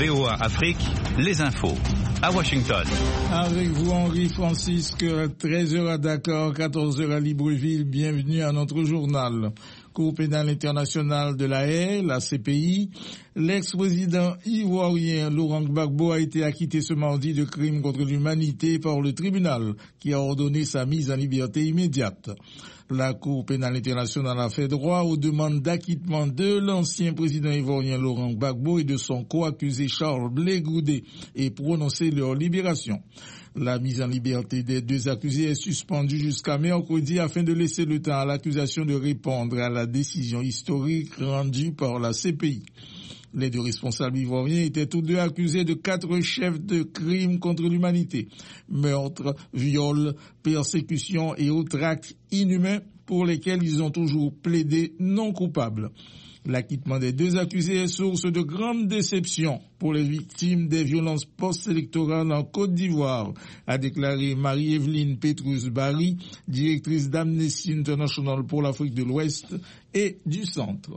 VOA Afrique, les infos. À Washington. Avec vous, Henri Francisque, 13h à Dakar, 14h à Libreville. Bienvenue à notre journal. Cour pénale internationale de la Haye, la CPI, l'ex-président ivoirien Laurent Gbagbo a été acquitté ce mardi de crimes contre l'humanité par le tribunal qui a ordonné sa mise en liberté immédiate. La Cour pénale internationale a fait droit aux demandes d'acquittement de l'ancien président ivoirien Laurent Gbagbo et de son co-accusé Charles Blé Goudé et prononcé leur libération. La mise en liberté des deux accusés est suspendue jusqu'à mercredi afin de laisser le temps à l'accusation de répondre à la décision historique rendue par la CPI. Les deux responsables ivoiriens étaient tous deux accusés de 4 chefs de crimes contre l'humanité, meurtre, viol, persécution et autres actes inhumains pour lesquels ils ont toujours plaidé non coupables. L'acquittement des deux accusés est source de grande déception pour les victimes des violences post-électorales en Côte d'Ivoire, a déclaré Marie-Evelyne Petrus-Barry, directrice d'Amnesty International pour l'Afrique de l'Ouest et du Centre.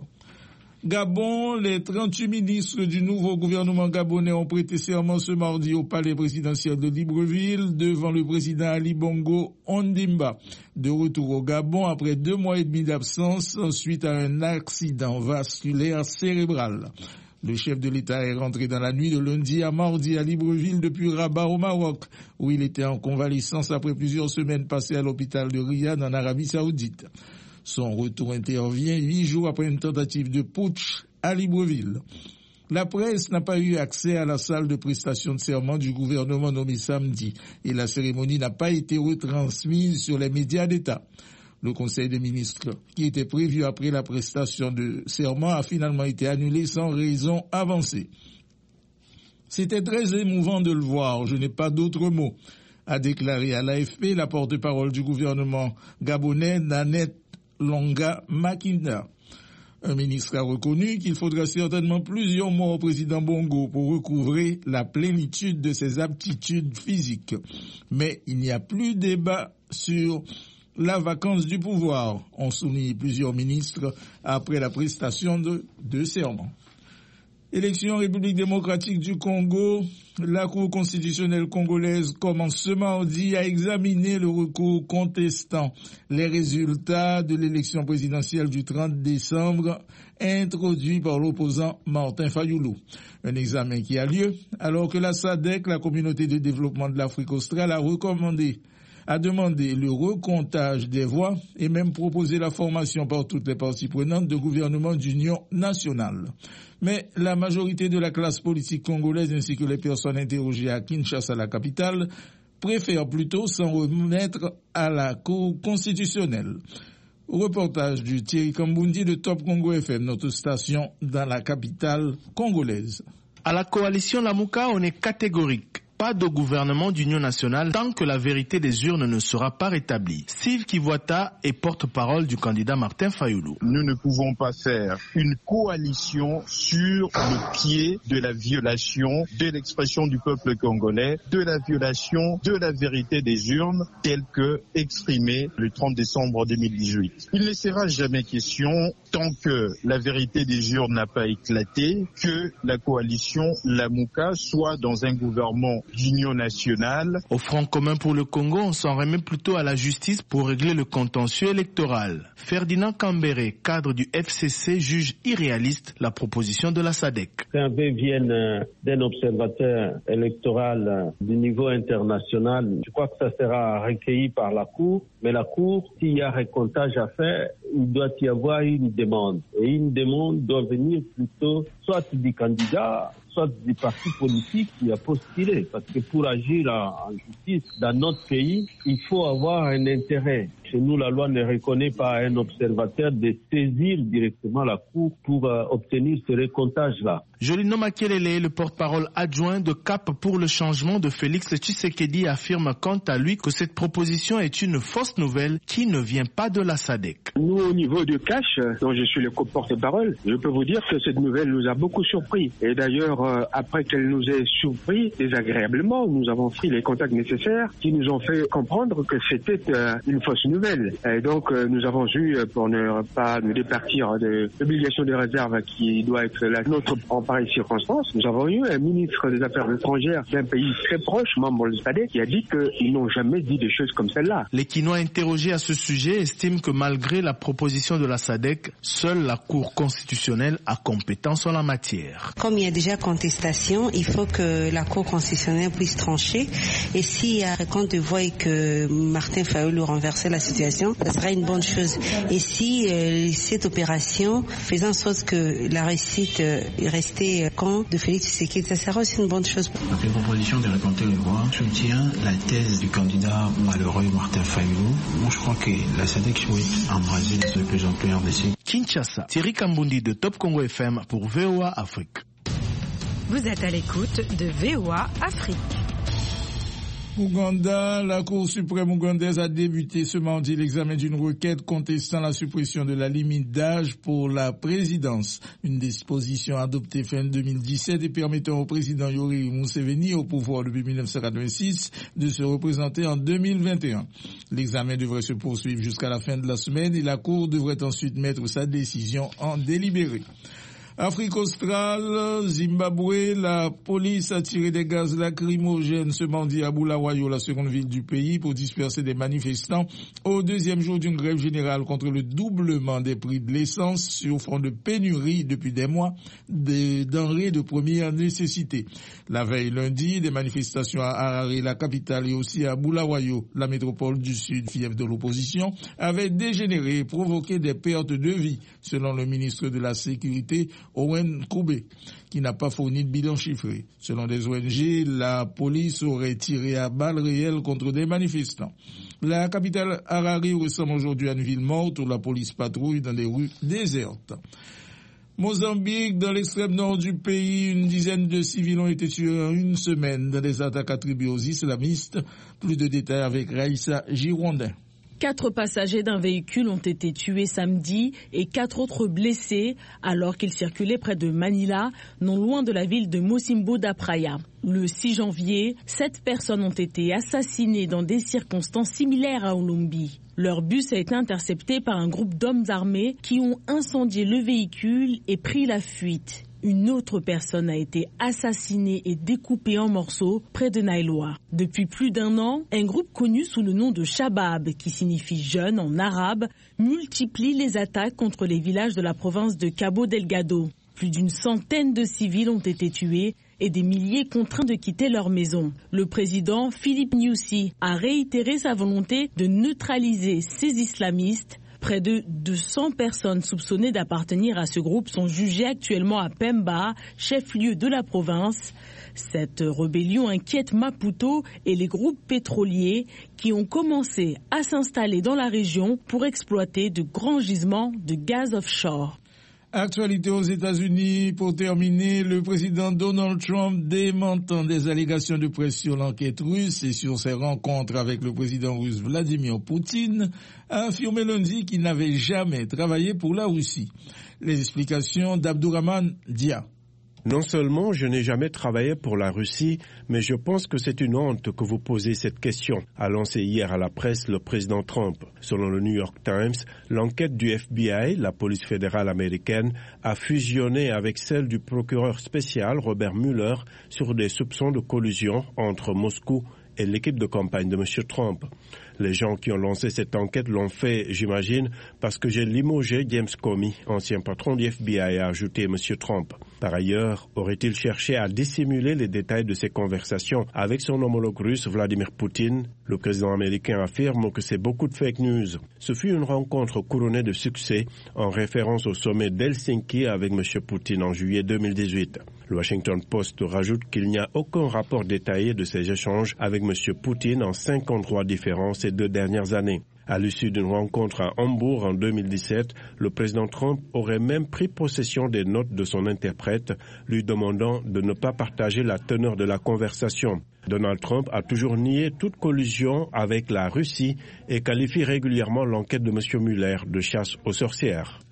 Gabon, les 38 ministres du nouveau gouvernement gabonais ont prêté serment ce mardi au palais présidentiel de Libreville devant le président Ali Bongo Ondimba. De retour au Gabon après 2 mois et demi d'absence suite à un accident vasculaire cérébral. Le chef de l'État est rentré dans la nuit de lundi à mardi à Libreville depuis Rabat au Maroc, où il était en convalescence après plusieurs semaines passées à l'hôpital de Riyad en Arabie Saoudite. Son retour intervient 8 jours après une tentative de putsch à Libreville. La presse n'a pas eu accès à la salle de prestation de serment du gouvernement nommé samedi et la cérémonie n'a pas été retransmise sur les médias d'État. Le Conseil des ministres, qui était prévu après la prestation de serment, a finalement été annulé sans raison avancée. C'était très émouvant de le voir, je n'ai pas d'autres mots, a déclaré à l'AFP la porte-parole du gouvernement gabonais Nanette Longa Makinda. Un ministre a reconnu qu'il faudra certainement plusieurs mois au président Bongo pour recouvrer la plénitude de ses aptitudes physiques. Mais il n'y a plus débat sur la vacance du pouvoir, ont souligné plusieurs ministres après la prestation de serment. Élection République démocratique du Congo, la Cour constitutionnelle congolaise commence ce mardi à examiner le recours contestant les résultats de l'élection présidentielle du 30 décembre introduit par l'opposant Martin Fayoulou. Un examen qui a lieu alors que la SADC, la communauté de développement de l'Afrique australe, a demandé le recomptage des voix et même proposé la formation par toutes les parties prenantes de gouvernements d'union nationale. Mais la majorité de la classe politique congolaise ainsi que les personnes interrogées à Kinshasa, la capitale, préfèrent plutôt s'en remettre à la Cour constitutionnelle. Reportage du Thierry Kambundi de Top Congo FM, notre station dans la capitale congolaise. À la coalition Lamuka, on est catégorique. Pas de gouvernement d'union nationale tant que la vérité des urnes ne sera pas rétablie. Steve Kivuata est porte-parole du candidat Martin Fayoulou. Nous ne pouvons pas faire une coalition sur le pied de la violation de l'expression du peuple congolais, de la violation de la vérité des urnes telle que exprimée le 30 décembre 2018. Il ne sera jamais question, tant que la vérité des urnes n'a pas éclaté, que la coalition Lamuka soit dans un gouvernement d'union nationale. Au Front commun pour le Congo, on s'en remet plutôt à la justice pour régler le contentieux électoral. Ferdinand Kambere, cadre du FCC, juge irréaliste la proposition de la SADC. Qu'un vœu vienne d'un observateur électoral du niveau international, je crois que ça sera recueilli par la Cour. Mais la Cour, s'il y a recomptage à faire, il doit y avoir une demande. Et une demande doit venir plutôt soit du candidat, soit du parti politique qui a postulé. Parce que pour agir en justice dans notre pays, il faut avoir un intérêt. Chez nous, la loi ne reconnaît pas à un observateur de saisir directement la Cour pour obtenir ce recomptage-là. Jolino Makelele, le porte-parole adjoint de CAP pour le changement de Félix Tshisekedi, affirme quant à lui que cette proposition est une fausse nouvelle qui ne vient pas de la SADC. Nous, au niveau du CACH, dont je suis le porte-parole, je peux vous dire que cette nouvelle nous a a beaucoup surpris. Et d'ailleurs, après qu'elle nous ait surpris désagréablement, nous avons pris les contacts nécessaires qui nous ont fait comprendre que c'était une fausse nouvelle. Et donc, nous avons eu, pour ne pas nous départir de l'obligation de réserve qui doit être la nôtre en pareille circonstance, nous avons eu un ministre des Affaires étrangères d'un pays très proche, membre de SADC, qui a dit qu'ils n'ont jamais dit des choses comme celle-là. Les Quinois interrogés à ce sujet estiment que malgré la proposition de la SADC, seule la Cour constitutionnelle a compétence en la matière. Comme il y a déjà contestation, il faut que la Cour constitutionnelle puisse trancher. Et s'il y a compte de voix et que Martin Fayulu renverser la situation, ça sera une bonne chose. Et si cette opération faisant en sorte que la réussite restait camp de Félix Tshisekedi, ça sera aussi une bonne chose. Donc les propositions de Réponter les voix soutient la thèse du candidat malheureux Martin Fayulu. Moi je crois que la SADC souhaite embraser de plus en plus RDC. Kinshasa, Thierry Kambundi de Top Congo FM pour VOA Afrique. Vous êtes à l'écoute de VOA Afrique. Ouganda, la Cour suprême ougandaise a débuté ce mardi l'examen d'une requête contestant la suppression de la limite d'âge pour la présidence. Une disposition adoptée fin 2017 et permettant au président Yoweri Museveni, au pouvoir depuis 1986, de se représenter en 2021. L'examen devrait se poursuivre jusqu'à la fin de la semaine et la Cour devrait ensuite mettre sa décision en délibéré. Afrique australe, Zimbabwe, la police a tiré des gaz lacrymogènes ce mardi à Bulawayo, la seconde ville du pays, pour disperser des manifestants au deuxième jour d'une grève générale contre le doublement des prix de l'essence sur fond de pénurie depuis des mois des denrées de première nécessité. La veille lundi, des manifestations à Harare, la capitale, et aussi à Bulawayo, la métropole du sud, fief de l'opposition, avaient dégénéré et provoqué des pertes de vie, selon le ministre de la Sécurité, Owen Koube, qui n'a pas fourni de bilan chiffré. Selon des ONG, la police aurait tiré à balles réelles contre des manifestants. La capitale Harare ressemble aujourd'hui à une ville morte où la police patrouille dans des rues désertes. Mozambique, dans l'extrême nord du pays, une dizaine de civils ont été tués en une semaine dans des attaques attribuées aux islamistes. Plus de détails avec Raïssa Girondin. 4 passagers d'un véhicule ont été tués samedi et 4 autres blessés alors qu'ils circulaient près de Manila, non loin de la ville de Mocimboa da Praia. Le 6 janvier, 7 personnes ont été assassinées dans des circonstances similaires à Olombi. Leur bus a été intercepté par un groupe d'hommes armés qui ont incendié le véhicule et pris la fuite. Une autre personne a été assassinée et découpée en morceaux près de Naïloa. Depuis plus d'1 an, un groupe connu sous le nom de Shabab, qui signifie jeune en arabe, multiplie les attaques contre les villages de la province de Cabo Delgado. Plus d'une centaine de civils ont été tués et des milliers contraints de quitter leur maison. Le président Philippe Nyusi a réitéré sa volonté de neutraliser ces islamistes. Près de 200 personnes soupçonnées d'appartenir à ce groupe sont jugées actuellement à Pemba, chef-lieu de la province. Cette rébellion inquiète Maputo et les groupes pétroliers qui ont commencé à s'installer dans la région pour exploiter de grands gisements de gaz offshore. Actualité aux États-Unis, pour terminer, le président Donald Trump, démentant des allégations de presse sur l'enquête russe et sur ses rencontres avec le président russe Vladimir Poutine, a affirmé lundi qu'il n'avait jamais travaillé pour la Russie. Les explications d'Abdourahmane Dia. Non seulement je n'ai jamais travaillé pour la Russie, mais je pense que c'est une honte que vous posez cette question, a lancé hier à la presse le président Trump. Selon le New York Times, l'enquête du FBI, la police fédérale américaine, a fusionné avec celle du procureur spécial Robert Mueller sur des soupçons de collusion entre Moscou et l'équipe de campagne de M. Trump. Les gens qui ont lancé cette enquête l'ont fait, j'imagine, parce que j'ai limogé James Comey, ancien patron du FBI, a ajouté M. Trump. Par ailleurs, aurait-il cherché à dissimuler les détails de ses conversations avec son homologue russe Vladimir Poutine? Le président américain affirme que c'est beaucoup de fake news. Ce fut une rencontre couronnée de succès en référence au sommet d'Helsinki avec M. Poutine en juillet 2018. Le Washington Post rajoute qu'il n'y a aucun rapport détaillé de ces échanges avec M. Poutine en 5 endroits différents ces 2 dernières années. À l'issue d'une rencontre à Hambourg en 2017, le président Trump aurait même pris possession des notes de son interprète, lui demandant de ne pas partager la teneur de la conversation. Donald Trump a toujours nié toute collusion avec la Russie et qualifie régulièrement l'enquête de M. Mueller de chasse aux sorcières.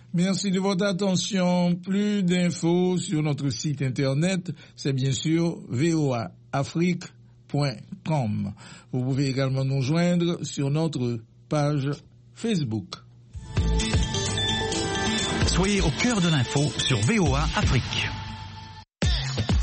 Merci de votre attention. Plus d'infos sur notre site internet, c'est bien sûr voaafrique.com. Vous pouvez également nous joindre sur notre page Facebook. Soyez au cœur de l'info sur VOA Afrique.